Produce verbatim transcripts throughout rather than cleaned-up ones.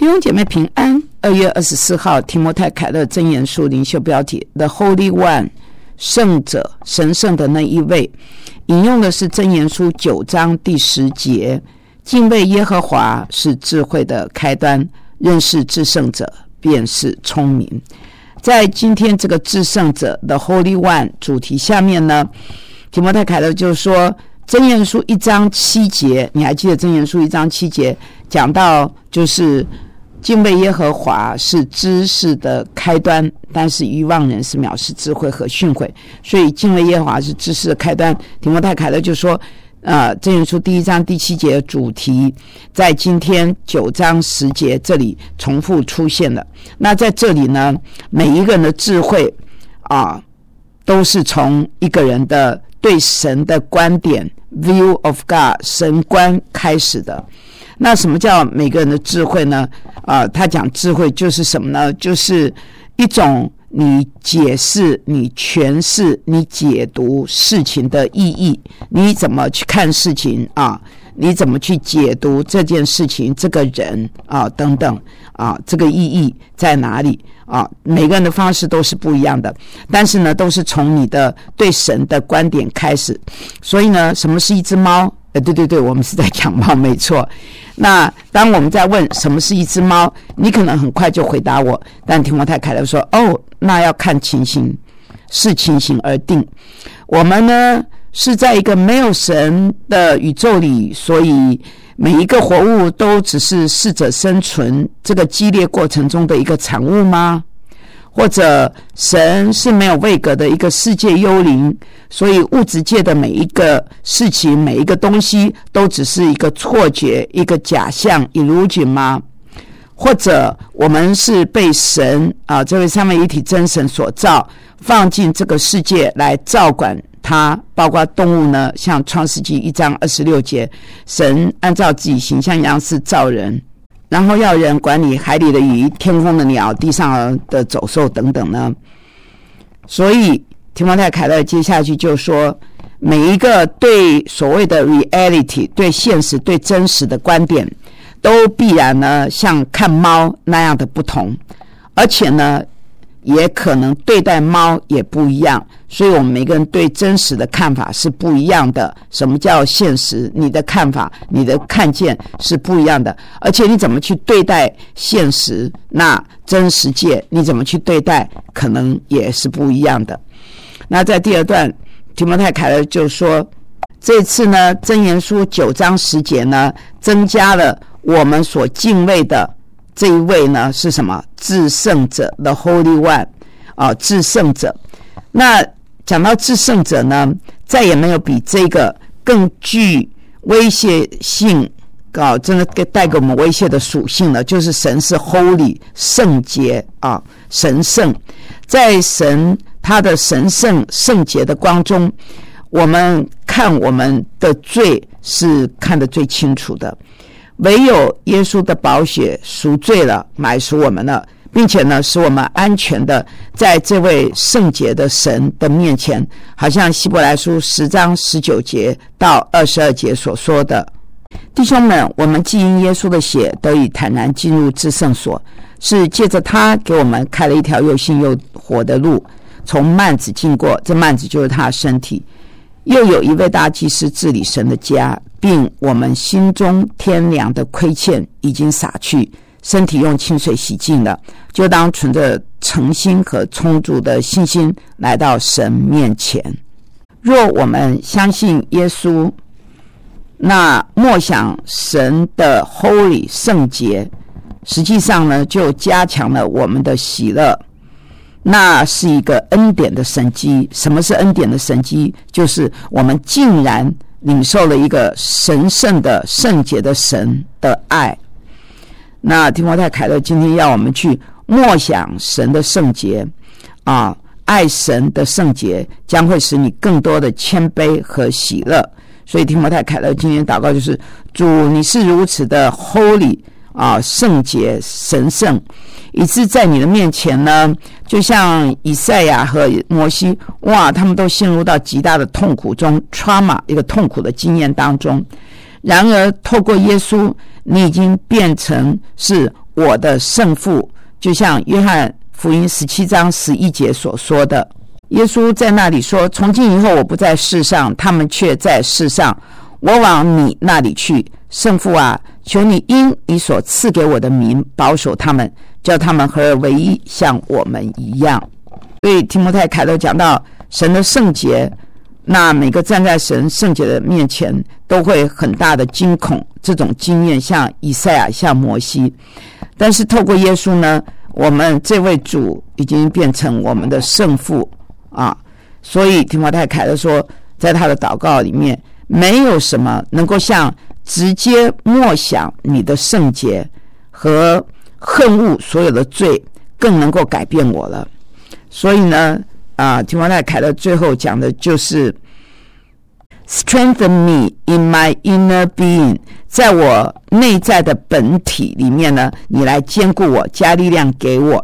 兄姐妹平安。二月二十四号，提摩太凯勒箴言书灵修标题 The Holy One， 圣者，神圣的那一位。引用的是箴言书九章第十节，敬畏耶和华是智慧的开端，认识至圣者便是聪明。在今天这个至圣者 The Holy One 主题下面呢，提摩太凯勒就说箴言书一章七节，你还记得箴言书一章七节讲到就是敬畏耶和华是知识的开端，但是愚妄人是藐视智慧和训诲。所以敬畏耶和华是知识的开端。提摩太凯勒就说呃，箴言书第一章第七节的主题在今天九章十节这里重复出现了。那在这里呢，每一个人的智慧啊，都是从一个人的对神的观点 view of God 神观开始的。那什么叫每个人的智慧呢？啊、呃，他讲智慧就是什么呢？就是一种你解释、你诠释、你解读事情的意义，你怎么去看事情啊？你怎么去解读这件事情、这个人啊等等啊？这个意义在哪里啊？每个人的方式都是不一样的，但是呢，都是从你的对神的观点开始。所以呢，什么是一只猫？呃，对对对，我们是在讲猫，没错。那当我们在问什么是一只猫，你可能很快就回答我，但提摩太凯勒说，哦，那要看情形，视情形而定。我们呢是在一个没有神的宇宙里，所以每一个活物都只是适者生存这个激烈过程中的一个产物吗？或者神是没有位格的一个世界幽灵，所以物质界的每一个事情、每一个东西都只是一个错觉、一个假象 illusion 吗？或者我们是被神啊这位三位一体真神所造，放进这个世界来照管它，包括动物呢，像创世纪一章二十六节，神按照自己形象样式造人，然后要人管理海里的鱼、天空的鸟、地上的走兽等等呢。所以提摩太凯勒接下去就说，每一个对所谓的 reality 对现实对真实的观点都必然呢像看猫那样的不同，而且呢也可能对待猫也不一样，所以我们每个人对真实的看法是不一样的。什么叫现实？你的看法、你的看见是不一样的，而且你怎么去对待现实，那真实界你怎么去对待，可能也是不一样的。那在第二段，提摩太凯勒就说，这次呢，箴言书九章十节呢，增加了我们所敬畏的这一位呢是什么？至圣者 The Holy One 啊，至圣者。那讲到至圣者呢，再也没有比这个更具威胁性啊，真的带给我们威胁的属性了，就是神是 Holy 圣洁啊，神圣。在神他的神圣圣洁的光中，我们看我们的罪是看得最清楚的。唯有耶稣的宝血赎罪了，买赎我们了，并且呢使我们安全的在这位圣洁的神的面前，好像希伯来书十章十九节到二十二节所说的，弟兄们，我们既因耶稣的血得以坦然进入至圣所，是借着他给我们开了一条又新又活的路，从幔子经过，这幔子就是他的身体。又有一位大祭司治理神的家，并我们心中天良的亏欠已经洒去，身体用清水洗净了，就当存着诚心和充足的信心来到神面前。若我们相信耶稣，那默想神的 holy 圣洁，实际上呢就加强了我们的喜乐。那是一个恩典的神迹。什么是恩典的神迹？就是我们竟然领受了一个神圣的圣洁的神的爱。那提摩太凯勒今天要我们去默想神的圣洁啊，爱神的圣洁将会使你更多的谦卑和喜乐。所以提摩太凯勒今天祷告就是，主，你是如此的 holy 啊，圣洁神圣，以致在你的面前呢，就像以赛亚和摩西，哇，他们都陷入到极大的痛苦中 trauma 一个痛苦的经验当中。然而透过耶稣，你已经变成是我的圣父，就像约翰福音十七章十一节所说的。耶稣在那里说，从今以后我不在世上，他们却在世上，我往你那里去。圣父啊，求你因你所赐给我的名保守他们，叫他们合而为一，像我们一样。所以提摩太凯勒讲到神的圣洁，那每个站在神圣洁的面前都会很大的惊恐，这种经验像以赛亚，像摩西。但是透过耶稣呢，我们这位主已经变成我们的圣父啊，所以提摩太凯勒说，在他的祷告里面，没有什么能够像直接默想你的圣洁和恨恶所有的罪更能够改变我了。所以呢啊，提摩太凯勒最后讲的就是 strengthen me in my inner being， 在我内在的本体里面呢，你来坚固我，加力量给我，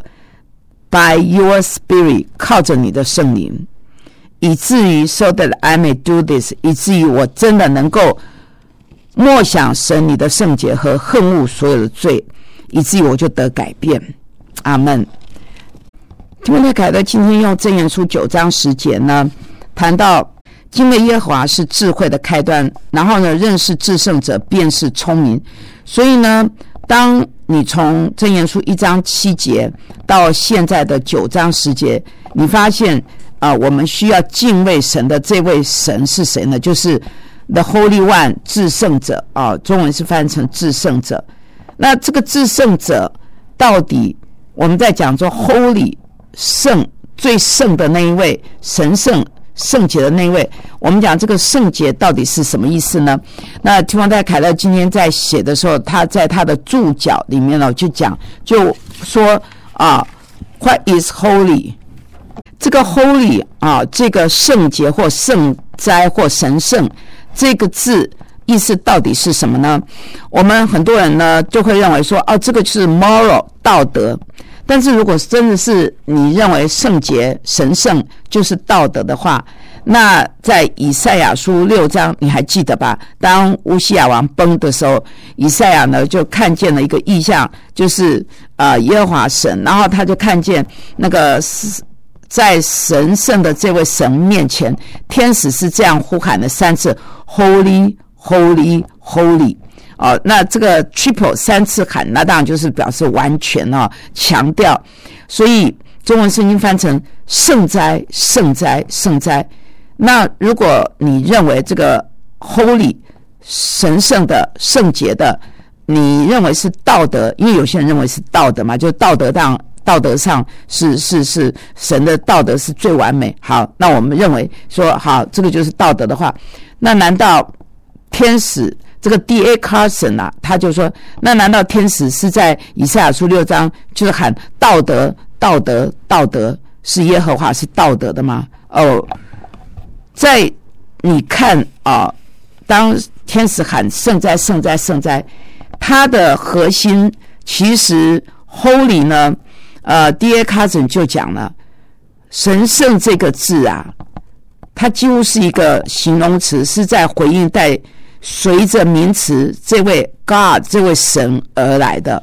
by your spirit， 靠着你的圣灵，以至于 so that I may do this， 以至于我真的能够默想神你的圣洁和恨恶所有的罪，以至于我就得改变。阿们。提摩太凯勒今天用箴言书九章十节呢，谈到敬畏耶和华是智慧的开端，然后呢，认识至圣者便是聪明。所以呢，当你从箴言书一章七节到现在的九章十节，你发现啊、呃，我们需要敬畏神的这位神是谁呢？就是 The Holy One， 至圣者啊，中文是翻译成至圣者。那这个至圣者到底我们在讲说 Holy 圣，最圣的那一位，神圣圣洁的那一位，我们讲这个圣洁到底是什么意思呢？那提摩太凯勒今天在写的时候，他在他的注脚里面呢就讲，就说啊 What is holy？ 这个 holy 啊，这个圣洁或圣哉或神圣这个字意思到底是什么呢？我们很多人呢就会认为说，哦，这个就是 moral 道德。但是如果真的是你认为圣洁神圣就是道德的话，那在以赛亚书六章你还记得吧？当乌西亚王崩的时候，以赛亚呢就看见了一个异象，就是呃耶和华神，然后他就看见那个在神圣的这位神面前，天使是这样呼喊了三次 Holy Holy Holy。哦，那这个 triple 三次喊，那当然就是表示完全哦，强调。所以中文圣经翻成圣哉圣哉圣哉。那如果你认为这个 holy 神圣的圣洁的，你认为是道德，因为有些人认为是道德嘛，就道德上道德上是是是神的道德是最完美。好，那我们认为说好，这个就是道德的话，那难道天使？这个 D A Carson 啊，他就说，那难道天使是在以赛亚书六章就是喊道德道德道德是耶和华是道德的吗？哦，在你看啊，当天使喊圣哉圣哉圣哉，它的核心其实 Holy 呢，呃 D A Carson 就讲了，神圣这个字啊，它几乎是一个形容词，是在回应带随着名词这位 God 这位神而来的。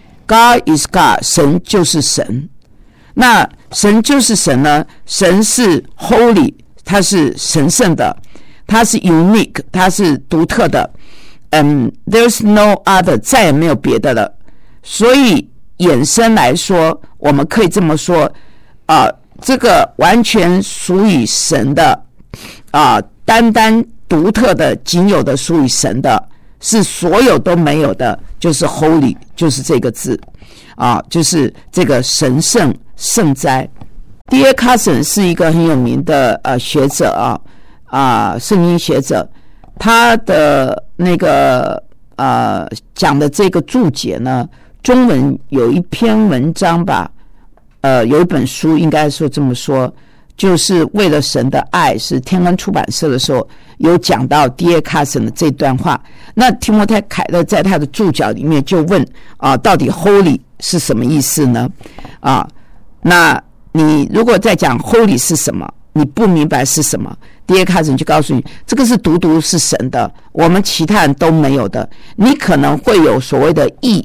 God is God， 神就是神。那神就是神呢，神是 Holy， 他是神圣的，他是 unique， 他是独特的。嗯 There's no other， 再也没有别的了。所以衍生来说，我们可以这么说啊、呃，这个完全属于神的啊、呃，单单独特的仅有的属于神的，是所有都没有的，就是 holy， 就是这个字啊，就是这个神圣圣哉。 D A Carson 是一个很有名的呃学者啊啊圣经学者，他的那个呃讲的这个注解呢，中文有一篇文章吧，呃有一本书应该说这么说，就是为了神的爱，是天恩出版社的时候有讲到 D A Carson 的这段话。那提摩太凯勒在他的注脚里面就问啊，到底 holy 是什么意思呢？啊，那你如果在讲 holy 是什么，你不明白是什么， D A Carson 就告诉你，这个是独独是神的，我们其他人都没有的。你可能会有所谓的义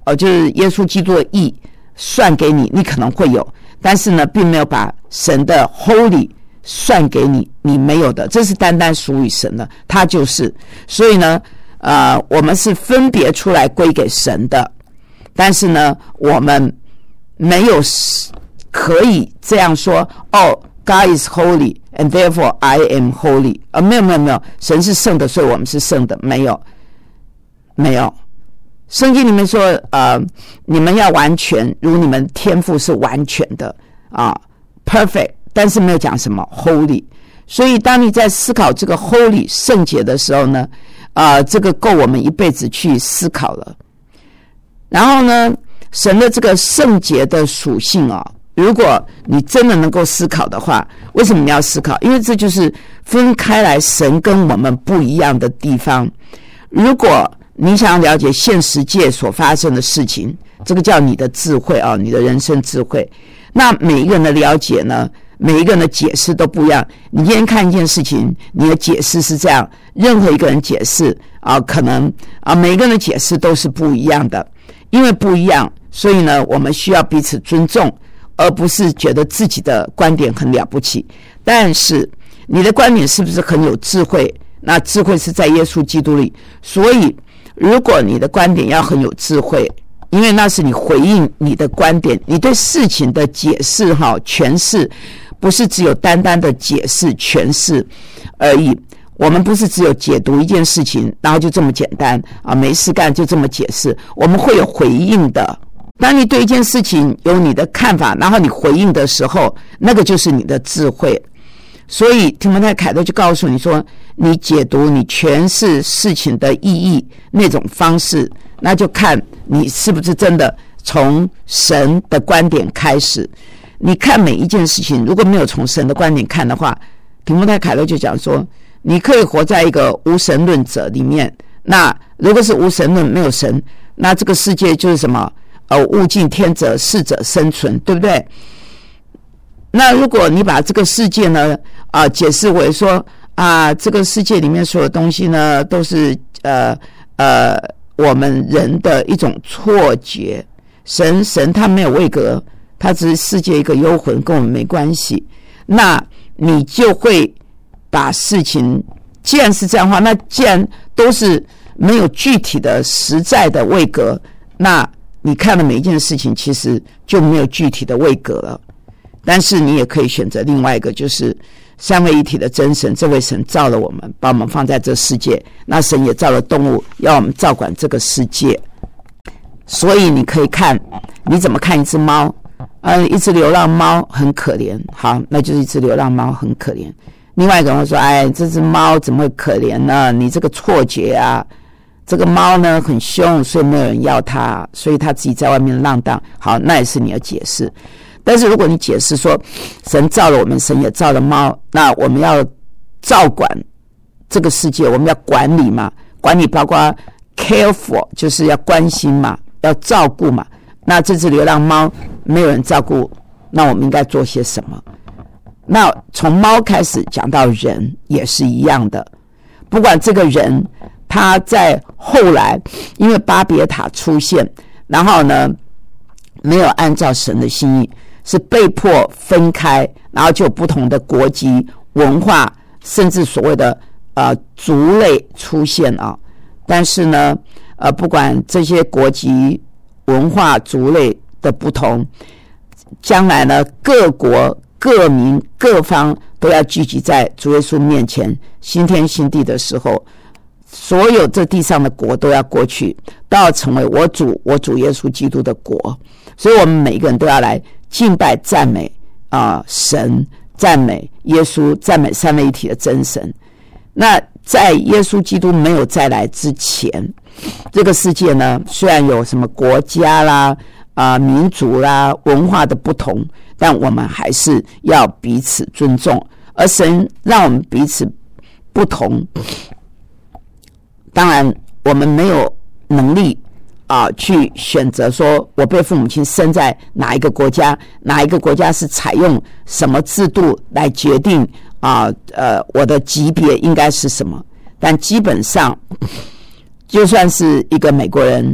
哦，就是耶稣基督的义算给你，你可能会有，但是呢，并没有把神的 holy 算给你，你没有的，这是单单属于神的，他就是。所以呢，呃，我们是分别出来归给神的，但是呢，我们没有可以这样说，哦 ，God is holy and therefore I am holy。啊，没有没有没有，神是圣的，所以我们是圣的，没有，没有。圣经里面说，呃，你们要完全，如你们天父是完全的啊 ，perfect， 但是没有讲什么 holy。所以，当你在思考这个 holy 圣洁的时候呢，啊、呃，这个够我们一辈子去思考了。然后呢，神的这个圣洁的属性啊，如果你真的能够思考的话，为什么你要思考？因为这就是分开来神跟我们不一样的地方。如果你想要了解现实界所发生的事情，这个叫你的智慧啊，你的人生智慧。那每一个人的了解呢，每一个人的解释都不一样。你今天看一件事情，你的解释是这样，任何一个人解释啊，可能啊，每一个人的解释都是不一样的。因为不一样，所以呢，我们需要彼此尊重，而不是觉得自己的观点很了不起。但是你的观点是不是很有智慧？那智慧是在耶稣基督里，所以如果你的观点要很有智慧，因为那是你回应你的观点，你对事情的解释哈诠释，不是只有单单的解释诠释而已。我们不是只有解读一件事情，然后就这么简单啊，没事干就这么解释，我们会有回应的。当你对一件事情有你的看法，然后你回应的时候，那个就是你的智慧。所以提摩太凯勒就告诉你说，你解读你诠释事情的意义那种方式，那就看你是不是真的从神的观点开始。你看每一件事情如果没有从神的观点看的话，提摩太凯勒就讲说，你可以活在一个无神论者里面，那如果是无神论没有神，那这个世界就是什么呃，物竞天择，适者生存，对不对？那如果你把这个世界呢啊、呃、解释为说啊，这个世界里面所有东西呢都是呃呃我们人的一种错觉，神神他没有位格，他只是世界一个幽魂，跟我们没关系。那你就会把事情，既然是这样的话，那既然都是没有具体的实在的位格，那你看的每一件事情其实就没有具体的位格了。但是你也可以选择另外一个，就是三位一体的真神，这位神造了我们，把我们放在这世界，那神也造了动物，要我们照管这个世界。所以你可以看，你怎么看一只猫？呃，一只流浪猫很可怜，好，那就是一只流浪猫很可怜。另外一个人说，哎，这只猫怎么会可怜呢？你这个错觉啊，这个猫呢很凶，所以没有人要它，所以它自己在外面浪荡。好，那也是你的解释。但是如果你解释说，神造了我们，神也造了猫，那我们要照管这个世界，我们要管理嘛，管理包括 care for， 就是要关心嘛，要照顾嘛。那这只流浪猫没有人照顾，那我们应该做些什么？那从猫开始讲到人也是一样的，不管这个人他在后来因为巴别塔出现，然后呢没有按照神的心意，是被迫分开，然后就有不同的国籍、文化，甚至所谓的呃族类出现啊。但是呢，呃，不管这些国籍、文化、族类的不同，将来呢，各国、各民、各方都要聚集在主耶稣面前，新天新地的时候，所有这地上的国都要过去，都要成为我主、我主耶稣基督的国。所以我们每一个人都要来敬拜赞美啊、呃、神，赞美耶稣，赞美三位一体的真神。那在耶稣基督没有再来之前，这个世界呢，虽然有什么国家啦、啊、呃、民族啦、文化的不同，但我们还是要彼此尊重。而神让我们彼此不同，当然我们没有能力啊、呃，去选择说我被父母亲生在哪一个国家，哪一个国家是采用什么制度来决定啊呃我的级别应该是什么。但基本上就算是一个美国人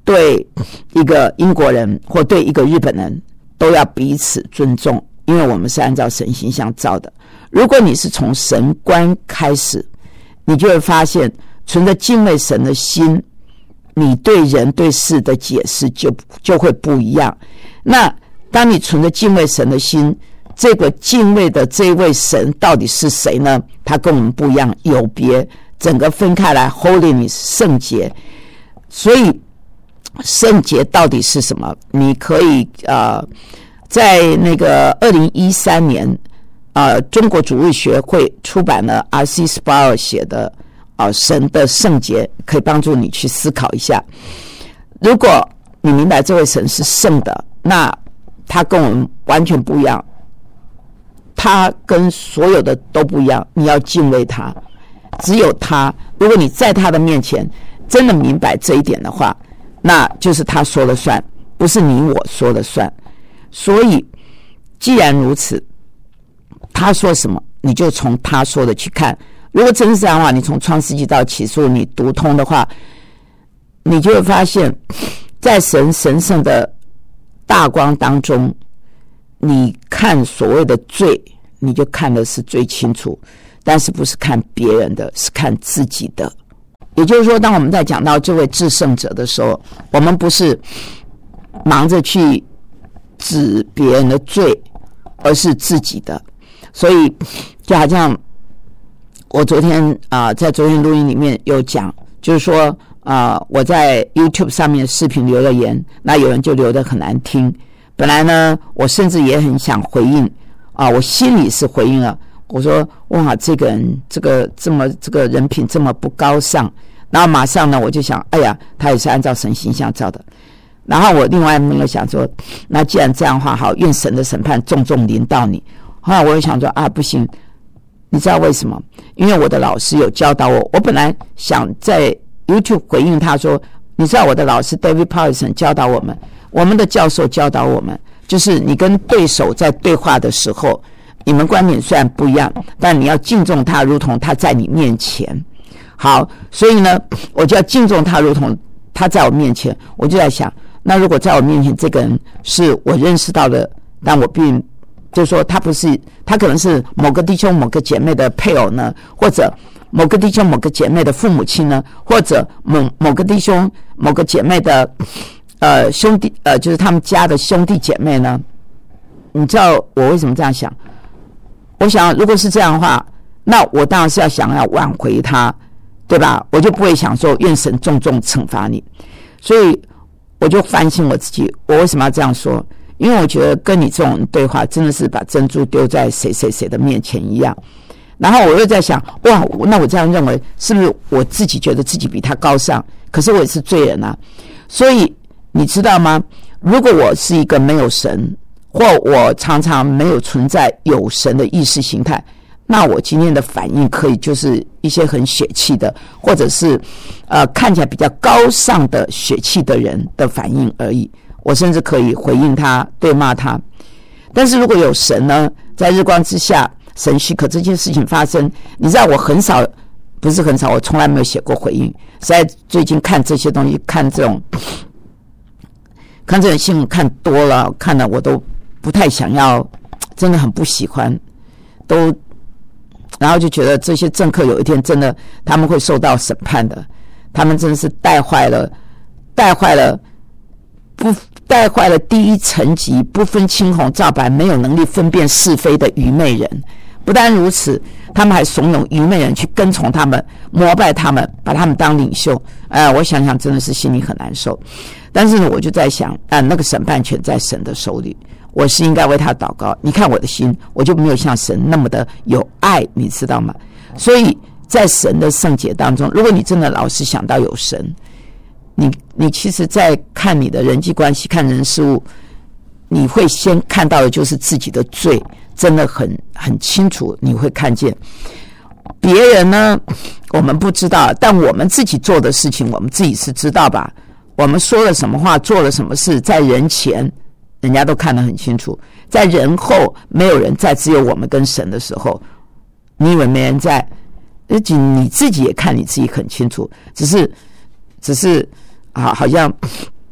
对一个英国人或对一个日本人都要彼此尊重，因为我们是按照神形象造的。如果你是从神观开始，你就会发现存着敬畏神的心，你对人对事的解释就就会不一样。那当你存着敬畏神的心，这个敬畏的这位神到底是谁呢？他跟我们不一样，有别，整个分开来 holiness 圣洁。所以圣洁到底是什么？你可以呃，在那个二零一三年，呃，中国主日学会出版了 R C Sproul 写的呃神的圣洁，可以帮助你去思考一下。如果你明白这位神是圣的，那他跟我们完全不一样，他跟所有的都不一样，你要敬畏他，只有他。如果你在他的面前真的明白这一点的话，那就是他说了算，不是你我说了算。所以既然如此，他说什么你就从他说的去看。如果真是这样的话，你从创世纪到启示录你读通的话，你就会发现在神神圣的大光当中，你看所谓的罪，你就看的是最清楚，但是不是看别人的，是看自己的。也就是说，当我们在讲到这位至圣者的时候，我们不是忙着去指别人的罪，而是自己的。所以就好像我昨天啊、呃，在昨天录音里面有讲，就是说啊、呃，我在 YouTube 上面视频留了言，那有人就留得很难听。本来呢，我甚至也很想回应啊、呃，我心里是回应了。我说哇，这个人这个这么这个人品这么不高尚，然后马上呢我就想，哎呀，他也是按照神形象造的。然后我另外那个想说，那既然这样的话，好，愿神的审判重重临到你。后来我又想说啊，不行，你知道为什么？因为我的老师有教导我，我本来想在 YouTube 回应他说，你知道我的老师 David Powlison 教导我们，我们的教授教导我们，就是你跟对手在对话的时候，你们观点虽然不一样，但你要敬重他，如同他在你面前。好，所以呢，我就要敬重他，如同他在我面前。我就在想，那如果在我面前这个人是我认识到的，但我并就是说他不是，他可能是某个弟兄某个姐妹的配偶呢，或者某个弟兄某个姐妹的父母亲呢，或者某某个弟兄某个姐妹的呃兄弟呃就是他们家的兄弟姐妹呢？你知道我为什么这样想？我想如果是这样的话，那我当然是要想要挽回他，对吧？我就不会想说愿神重重惩罚你。所以我就反省我自己，我为什么要这样说？因为我觉得跟你这种人对话真的是把珍珠丢在谁谁谁的面前一样。然后我又在想，哇，那我这样认为是不是我自己觉得自己比他高尚？可是我也是罪人啊。所以你知道吗？如果我是一个没有神，或我常常没有存在有神的意识形态，那我今天的反应可以就是一些很血气的，或者是呃看起来比较高尚的血气的人的反应而已。我甚至可以回应他，对骂他。但是如果有神呢，在日光之下，神许可这件事情发生，你知道我很少，不是很少，我从来没有写过回应。实在最近看这些东西，看这种看这种新闻看多了，看了我都不太想要，真的很不喜欢，都然后就觉得这些政客有一天真的他们会受到审判的，他们真的是带坏了，带坏了，不带坏了第一层级不分青红皂白、没有能力分辨是非的愚昧人。不但如此，他们还怂恿愚昧人去跟从他们、膜拜他们，把他们当领袖。哎、呃，我想想真的是心里很难受。但是呢，我就在想，啊、呃，那个审判权在神的手里，我是应该为他祷告。你看我的心，我就没有像神那么的有爱，你知道吗？所以在神的圣洁当中，如果你真的老是想到有神，你你其实在看你的人际关系、看人事物，你会先看到的就是自己的罪，真的很很清楚，你会看见。别人呢，我们不知道，但我们自己做的事情，我们自己是知道吧？我们说了什么话，做了什么事，在人前人家都看得很清楚，在人后没有人在，只有我们跟神的时候，你以为没人在？而且你自己也看你自己很清楚，只是只是啊，好像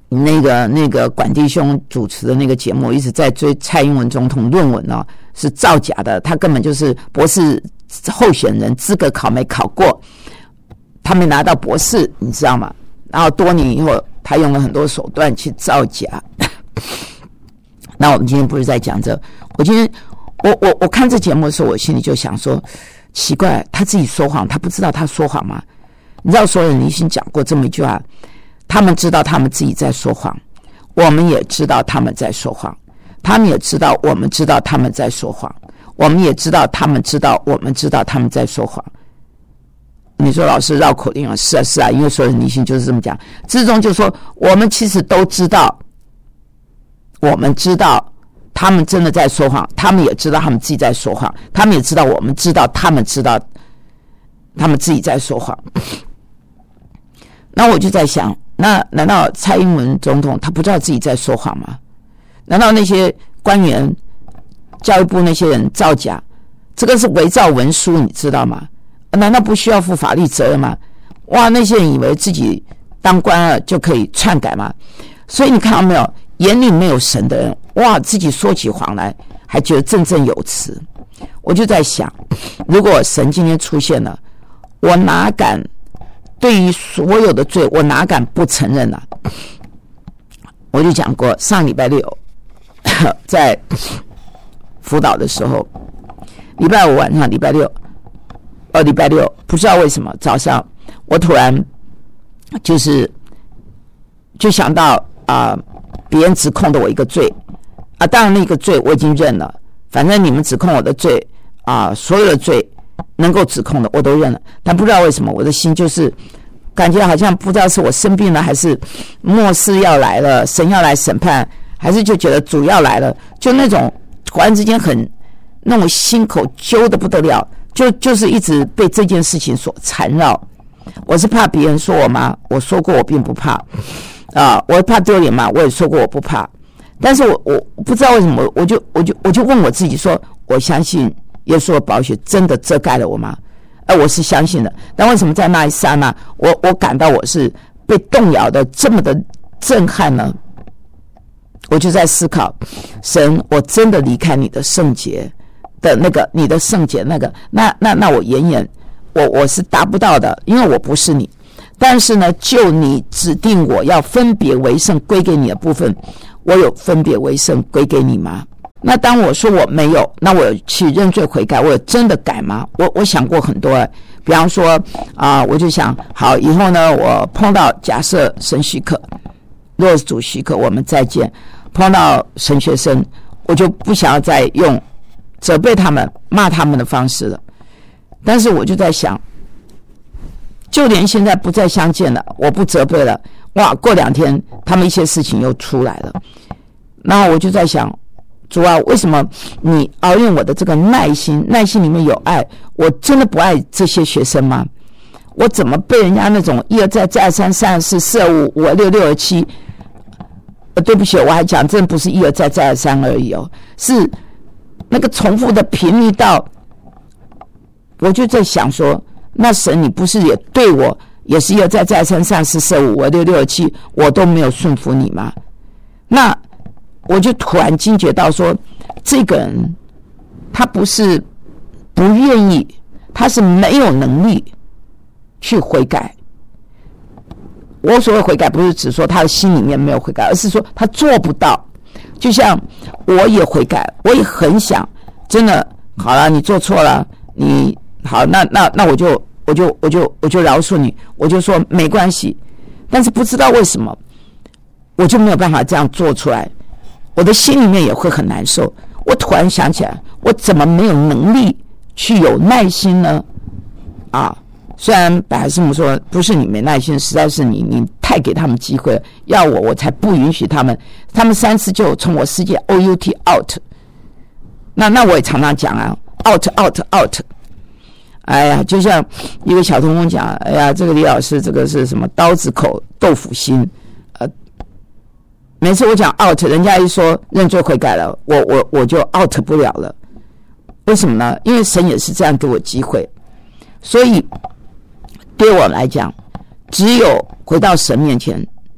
那个那个管弟兄主持的那个节目，一直在追蔡英文总统论文哦，是造假的，他根本就是博士候选人资格考没考过，他没拿到博士，你知道吗？然后多年以后，他用了很多手段去造假。那我们今天不是在讲这，我今天我我我看这节目的时候，我心里就想说，奇怪，他自己说谎，他不知道他说谎吗？你知道所有人已经讲过这么一句话，他们知道他们自己在说谎，我们也知道他们在说谎，他们也知道我们知道他们在说谎，我们也知道他们知道我们知道他们在说谎。你说老师绕口令啊？是啊是啊，因为所有人理性就是这么讲。之中就说我们其实都知道，我们知道他们真的在说谎，他们也知道他们自己在说谎，他们也知道我们知道他们知道他们自己在说谎。那我就在想，那难道蔡英文总统他不知道自己在说谎吗？难道那些官员、教育部那些人造假，这个是伪造文书，你知道吗？难道不需要负法律责任吗？哇，那些人以为自己当官了就可以篡改吗？所以你看到没有，眼里没有神的人，哇，自己说起谎来还觉得振振有词。我就在想，如果神今天出现了，我哪敢对于所有的罪，我哪敢不承认呢、啊？我就讲过，上礼拜六在辅导的时候，礼拜五晚上，礼拜六。呃，礼拜六不知道为什么早上我突然就是就想到啊，别、呃、人指控的我一个罪啊，当然那个罪我已经认了，反正你们指控我的罪啊、呃，所有的罪能够指控的我都认了，但不知道为什么我的心就是感觉好像不知道是我生病了，还是末世要来了，神要来审判，还是就觉得主要来了，就那种突然之间很那种心口揪得不得了。就就是一直被这件事情所缠绕，我是怕别人说我吗？我说过我并不怕，啊、呃，我怕丢脸吗？我也说过我不怕，但是我我不知道为什么，我就我就我就问我自己说，我相信耶稣的宝血真的遮盖了我吗？呃，我是相信的，但为什么在那一刹那，我我感到我是被动摇的这么的震撼呢？我就在思考，神，我真的离开你的圣洁的那个，你的圣洁那个，那那那我远远，我我是达不到的，因为我不是你。但是呢，就你指定我要分别为圣归给你的部分，我有分别为圣归给你吗？那当我说我没有，那我有去认罪悔改，我有真的改吗？我我想过很多，比方说啊、呃，我就想，好，以后呢，我碰到假设神许可，若是主许可，我们再见。碰到神学生，我就不想要再用责备他们、骂他们的方式了。但是我就在想，就连现在不再相见了，我不责备了，哇，过两天他们一些事情又出来了。然后我就在想，主啊，为什么你熬验我的这个耐心？耐心里面有爱，我真的不爱这些学生吗？我怎么被人家那种一而再、再而三、三而四、四而五、五而六、六而七？呃，对不起，我还讲，真的不是一而再、再而三而已哦，是那个重复的频率到，我就在想说，那神你不是也对我也是一而再、再而三、三而四、四而五、五而六、六而七，我都没有顺服你吗？那我就突然惊觉到说，这个人他不是不愿意，他是没有能力去悔改。我所谓悔改，不是指说他的心里面没有悔改，而是说他做不到。就像我也悔改，我也很想，真的好了，你做错了，你好，那那那我就我就我就我就饶恕你，我就说没关系。但是不知道为什么，我就没有办法这样做出来，我的心里面也会很难受。我突然想起来，我怎么没有能力去有耐心呢？啊！虽然百海师母说不是你没耐心，实在是你你太给他们机会了，要我我才不允许他们，他们三次就从我世界 O U T out。那那我也常常讲啊 ，out out out。哎呀，就像一个小童工讲，哎呀，这个李老师这个是什么刀子口豆腐心，呃，每次我讲 out， 人家一说认罪悔改了，我我我就 out 不了了。为什么呢？因为神也是这样给我机会，所以。对我来讲，只有回到神面前，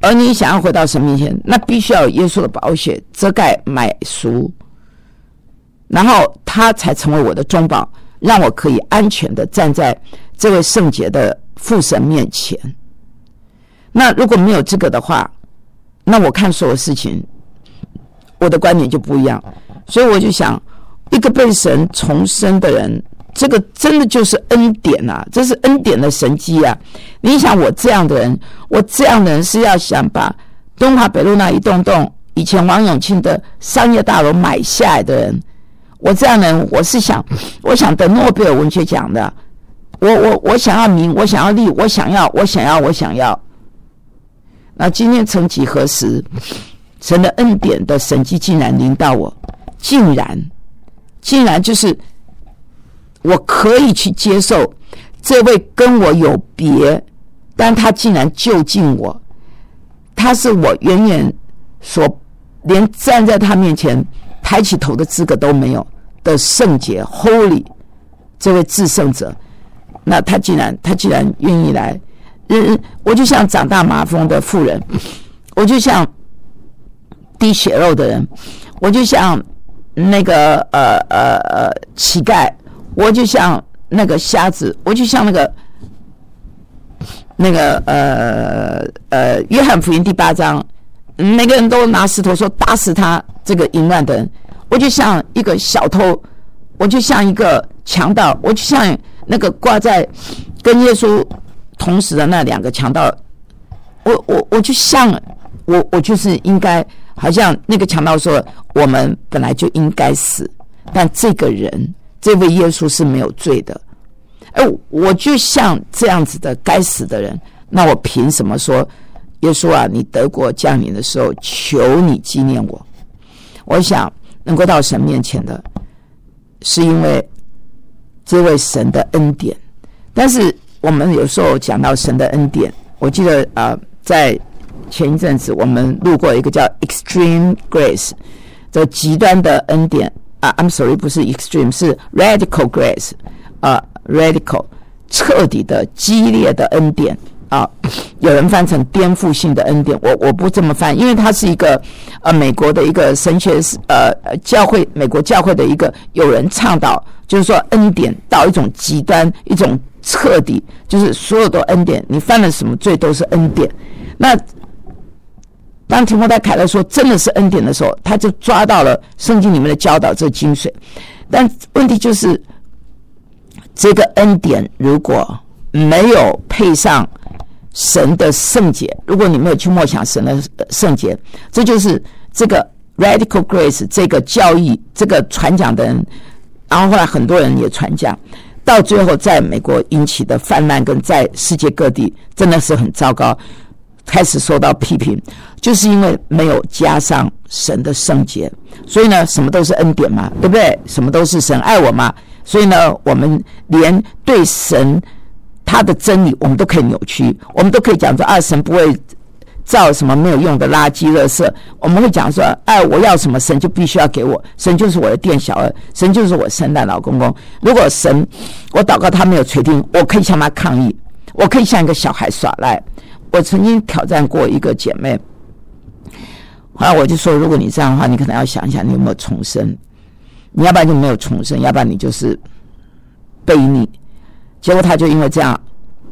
而你想要回到神面前，那必须要有耶稣的宝血遮盖买赎，然后他才成为我的中保，让我可以安全的站在这位圣洁的父神面前。那如果没有这个的话，那我看所有事情我的观点就不一样。所以我就想，一个被神重生的人，这个真的就是恩典啊，这是恩典的神迹啊。你想我这样的人，我这样的人是要想把东华北路那一栋栋以前王永庆的商业大楼买下来的人，我这样的人，我是想我想得诺贝尔文学奖的，我我我想要名，我想要利，我想要我想要我想要。那今天曾几何时，神的恩典的神迹竟然临到我，竟然竟然就是我可以去接受这位跟我有别，但他竟然就近我，他是我远远所连站在他面前抬起头的资格都没有的圣洁 Holy 这位至圣者。那他竟然他竟然愿意来，嗯，我就像长大麻风的妇人，我就像滴血肉的人，我就像那个呃呃呃乞丐，我就像那个瞎子，我就像那个那个呃呃约翰福音第八章，每个人都拿石头说打死他这个淫乱的人，我就像一个小偷，我就像一个强盗，我就像那个挂在跟耶稣同时的那两个强盗，我我我就像我我就是应该，好像那个强盗说我们本来就应该死，但这个人这位耶稣是没有罪的，哎，我就像这样子的该死的人，那我凭什么说耶稣啊，你得国降临的时候，求你纪念我？我想能够到神面前的，是因为这位神的恩典。但是我们有时候讲到神的恩典，我记得呃，在前一阵子我们录过一个叫 Extreme Grace， 这极端的恩典啊 ，I'm sorry， 不是 Extreme， 是 Radical Grace， 啊 ，Radical 彻底的激烈的恩典啊，有人翻成颠覆性的恩典，我我不这么翻，因为它是一个呃美国的一个神学呃教会，美国教会的一个有人倡导，就是说恩典到一种极端，一种彻底，就是所有的恩典，你犯了什么罪都是恩典。那当提摩太凯勒说真的是恩典的时候，他就抓到了圣经里面的教导这精髓。但问题就是这个恩典如果没有配上神的圣洁，如果你没有去默想神的圣洁，这就是这个 Radical Grace 这个教义，这个传讲的人，然后后来很多人也传讲，到最后在美国引起的泛滥跟在世界各地真的是很糟糕，开始受到批评，就是因为没有加上神的圣洁。所以呢，什么都是恩典嘛，对不对？什么都是神爱我嘛，所以呢，我们连对神他的真理我们都可以扭曲，我们都可以讲说啊，神不会造什么没有用的垃圾垃圾，我们会讲说哎，我要什么神就必须要给我，神就是我的店小二，神就是我圣诞老公公。如果神我祷告他没有垂听，我可以向他抗议，我可以像一个小孩耍赖。我曾经挑战过一个姐妹，后来我就说，如果你这样的话，你可能要想一想你有没有重生，你要不然就没有重生，要不然你就是悖逆。结果他就因为这样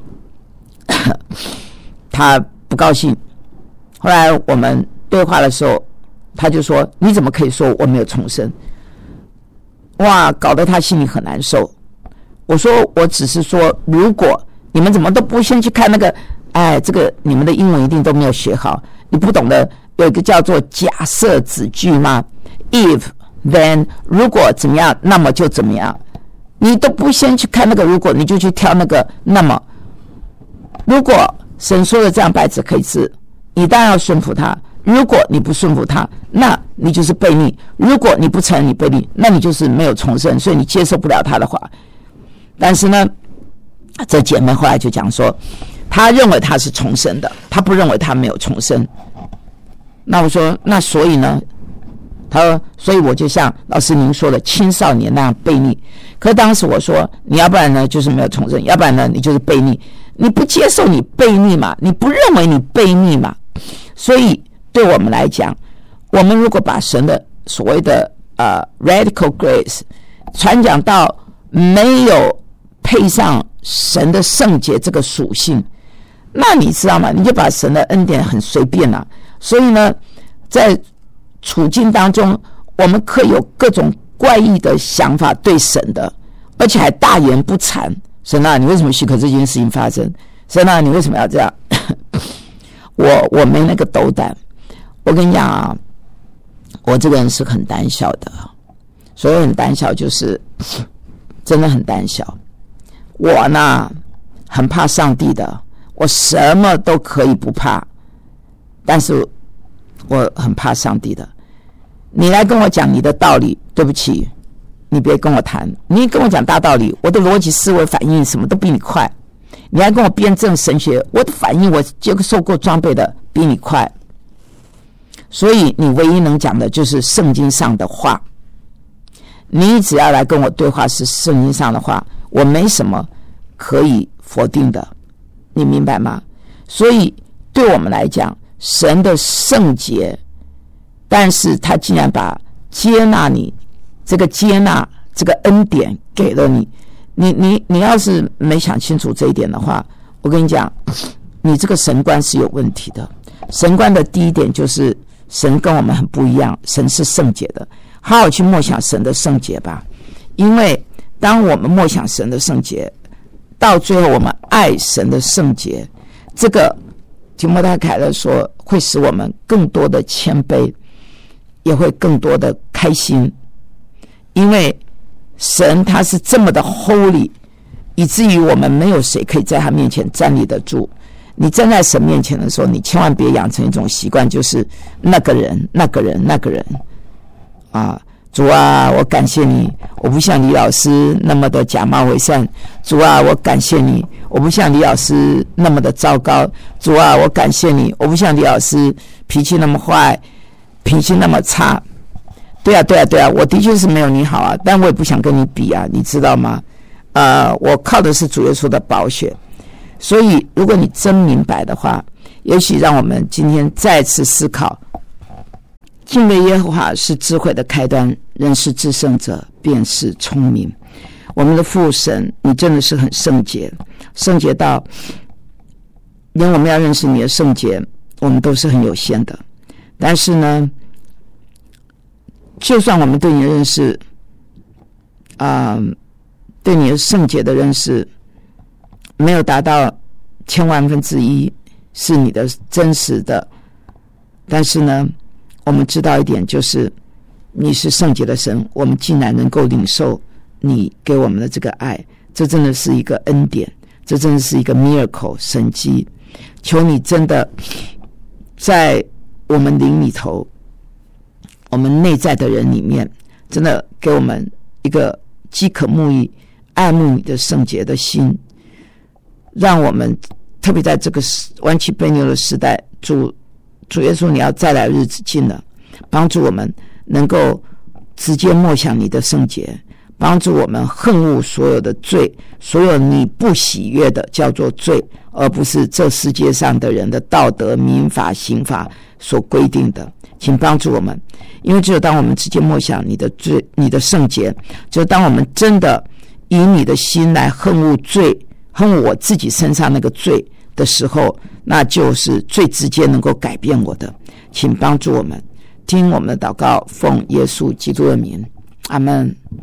他不高兴，后来我们对话的时候，他就说你怎么可以说我没有重生？哇，搞得他心里很难受。我说我只是说，如果你们怎么都不先去看那个，哎，这个你们的英文一定都没有学好，你不懂得有一个叫做假设子句吗？ If then 如果怎么样，那么就怎么样。你都不先去看那个如果，你就去挑那个那么。如果神说的这样白纸黑字，你当然要顺服他。如果你不顺服他，那你就是悖逆。如果你不承认你悖逆，那你就是没有重生，所以你接受不了他的话。但是呢，这姐妹后来就讲说，她认为她是重生的，她不认为她没有重生。那我说，那所以呢？他说，所以我就像老师您说的青少年那样悖逆。可是当时我说，你要不然呢就是没有重生，要不然呢你就是悖逆。你不接受你悖逆嘛，你不认为你悖逆嘛， 所以对我们来讲，我们如果把神的所谓的呃 radical grace 传讲到没有配上神的圣洁这个属性，那你知道吗？你就把神的恩典很随便了、啊。所以呢，在处境当中，我们可以有各种怪异的想法对神的，而且还大言不惭。神啊，你为什么许可这件事情发生？神啊，你为什么要这样？我我没那个斗胆。我跟你讲啊，我这个人是很胆小的。所谓很胆小，就是真的很胆小。我呢，很怕上帝的。我什么都可以不怕，但是我很怕上帝的。你来跟我讲你的道理，对不起，你别跟我谈。你跟我讲大道理，我的逻辑思维反应什么都比你快。你还跟我辩证神学，我的反应我接受过装备的比你快。所以你唯一能讲的就是圣经上的话。你只要来跟我对话是圣经上的话，我没什么可以否定的，你明白吗？所以对我们来讲，神的圣洁，但是他竟然把接纳你这个接纳这个恩典给了你，你你你要是没想清楚这一点的话，我跟你讲，你这个神观是有问题的。神观的第一点就是神跟我们很不一样，神是圣洁的。好好去默想神的圣洁吧，因为当我们默想神的圣洁，到最后我们爱神的圣洁，这个提摩太凯勒说会使我们更多的谦卑，也会更多的开心，因为神他是这么的 holy， 以至于我们没有谁可以在他面前站立得住。你站在神面前的时候，你千万别养成一种习惯，就是那个人那个人那个人啊，主啊，我感谢你，我不像李老师那么的假冒伪善。主啊，我感谢你，我不像李老师那么的糟糕。主啊，我感谢你，我不像李老师脾气那么坏，脾气那么差。对啊，对啊，对啊，我的确是没有你好啊，但我也不想跟你比啊，你知道吗？呃，我靠的是主耶稣的宝血。所以，如果你真明白的话，也许让我们今天再次思考。敬畏耶和华是智慧的开端，认识至圣者便是聪明。我们的父神，你真的是很圣洁，圣洁到连我们要认识你的圣洁，我们都是很有限的。但是呢，就算我们对你的认识啊、呃，对你的圣洁的认识没有达到千万分之一是你的真实的，但是呢，我们知道一点，就是你是圣洁的神，我们竟然能够领受你给我们的这个爱，这真的是一个恩典，这真的是一个 miracle 神迹。求你真的在我们灵里头，我们内在的人里面，真的给我们一个饥渴慕义爱慕你的圣洁的心，让我们特别在这个弯曲背扭的时代，主主耶稣，你要再来日子近了，帮助我们能够直接默想你的圣洁，帮助我们恨恶所有的罪，所有你不喜悦的叫做罪，而不是这世界上的人的道德、民法、刑法所规定的。请帮助我们，因为只有当我们直接默想你的罪、你的圣洁，只有当我们真的以你的心来恨恶罪，恨恶我自己身上那个罪的时候，那就是最直接能够改变我的。请帮助我们，听我们的祷告，奉耶稣基督的名，阿们。